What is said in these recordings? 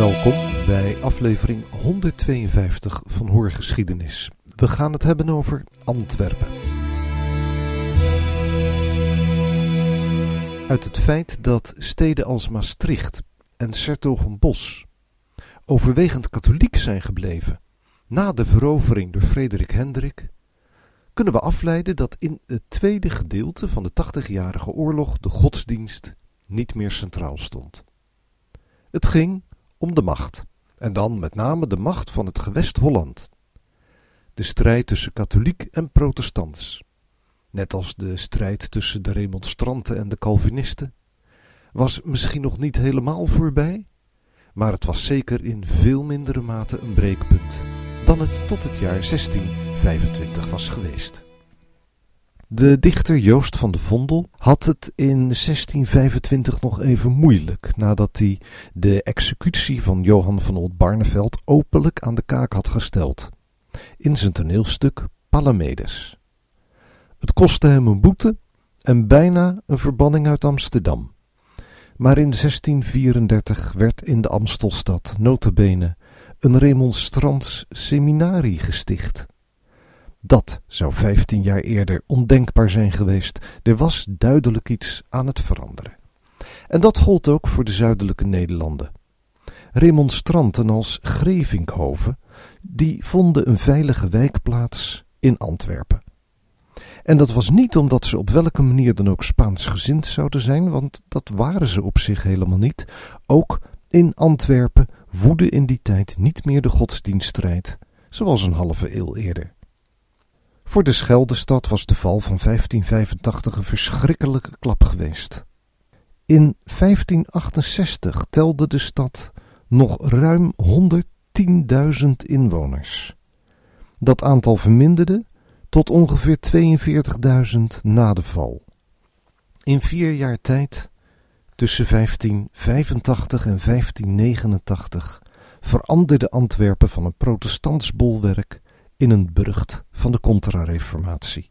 Welkom bij aflevering 152 van Hoorgeschiedenis. We gaan het hebben over Antwerpen. Uit het feit dat steden als Maastricht en 's-Hertogenbosch overwegend katholiek zijn gebleven na de verovering door Frederik Hendrik, kunnen we afleiden dat in het tweede gedeelte van de 80-jarige oorlog de godsdienst niet meer centraal stond. Het ging om de macht, en dan met name de macht van het gewest Holland. De strijd tussen katholiek en protestants, net als de strijd tussen de remonstranten en de Calvinisten, was misschien nog niet helemaal voorbij, maar het was zeker in veel mindere mate een breekpunt dan het tot het jaar 1625 was geweest. De dichter Joost van de Vondel had het in 1625 nog even moeilijk nadat hij de executie van Johan van Oldenbarnevelt openlijk aan de kaak had gesteld in zijn toneelstuk Palamedes. Het kostte hem een boete en bijna een verbanning uit Amsterdam. Maar in 1634 werd in de Amstelstad nota bene een remonstrants seminarie gesticht. Dat zou 15 jaar eerder ondenkbaar zijn geweest. Er was duidelijk iets aan het veranderen. En dat gold ook voor de zuidelijke Nederlanden. Remonstranten als Grevinkhoven, die vonden een veilige wijkplaats in Antwerpen. En dat was niet omdat ze op welke manier dan ook Spaansgezind zouden zijn, want dat waren ze op zich helemaal niet. Ook in Antwerpen woedde in die tijd niet meer de godsdienststrijd, zoals een halve eeuw eerder. Voor de Scheldestad was de val van 1585 een verschrikkelijke klap geweest. In 1568 telde de stad nog ruim 110.000 inwoners. Dat aantal verminderde tot ongeveer 42.000 na de val. In 4 jaar tijd, tussen 1585 en 1589, veranderde Antwerpen van een protestants bolwerk in een burcht van de Contra-reformatie.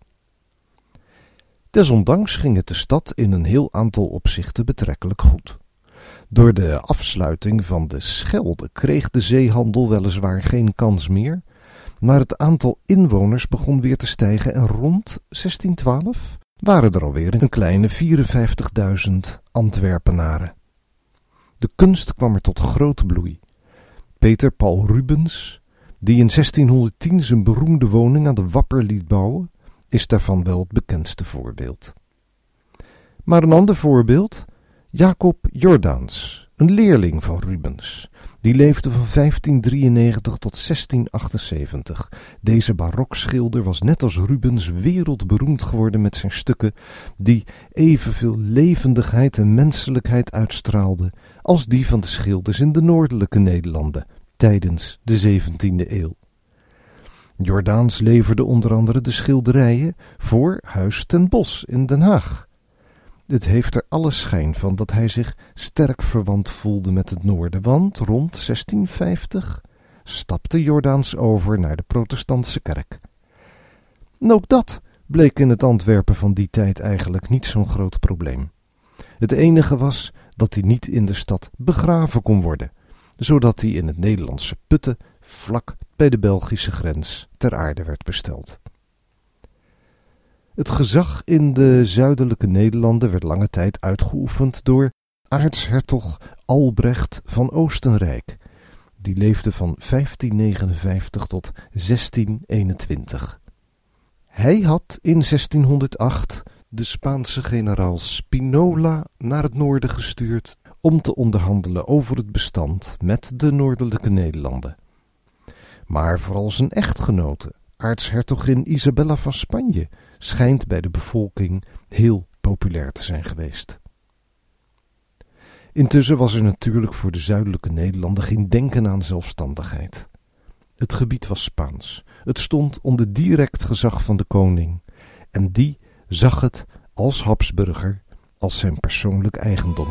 Desondanks ging het de stad in een heel aantal opzichten betrekkelijk goed. Door de afsluiting van de Schelde kreeg de zeehandel weliswaar geen kans meer, maar het aantal inwoners begon weer te stijgen en rond 1612 waren er alweer een kleine 54.000 Antwerpenaren. De kunst kwam er tot grote bloei. Peter Paul Rubens, die in 1610 zijn beroemde woning aan de Wapper liet bouwen, is daarvan wel het bekendste voorbeeld. Maar een ander voorbeeld, Jacob Jordaens, een leerling van Rubens. Die leefde van 1593 tot 1678. Deze barokschilder was net als Rubens wereldberoemd geworden met zijn stukken, die evenveel levendigheid en menselijkheid uitstraalden als die van de schilders in de noordelijke Nederlanden tijdens de 17e eeuw. Jordaens leverde onder andere de schilderijen voor Huis ten Bosch in Den Haag. Het heeft er alle schijn van dat hij zich sterk verwant voelde met het noorden, want rond 1650 stapte Jordaens over naar de protestantse kerk. En ook dat bleek in het Antwerpen van die tijd eigenlijk niet zo'n groot probleem. Het enige was dat hij niet in de stad begraven kon worden, zodat hij in het Nederlandse Putten vlak bij de Belgische grens ter aarde werd besteld. Het gezag in de zuidelijke Nederlanden werd lange tijd uitgeoefend door aartshertog Albrecht van Oostenrijk. Die leefde van 1559 tot 1621. Hij had in 1608 de Spaanse generaal Spinola naar het noorden gestuurd om te onderhandelen over het bestand met de noordelijke Nederlanden. Maar vooral zijn echtgenote, aartshertogin Isabella van Spanje, schijnt bij de bevolking heel populair te zijn geweest. Intussen was er natuurlijk voor de zuidelijke Nederlanden geen denken aan zelfstandigheid. Het gebied was Spaans. Het stond onder direct gezag van de koning en die zag het als Habsburger als zijn persoonlijk eigendom.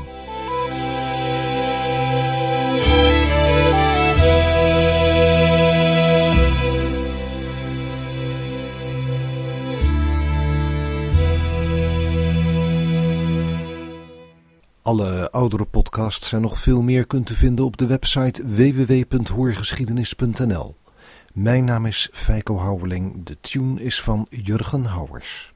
Alle oudere podcasts en nog veel meer kunt u vinden op de website www.hoorgeschiedenis.nl. Mijn naam is Feiko Houweling. De tune is van Jurgen Houwers.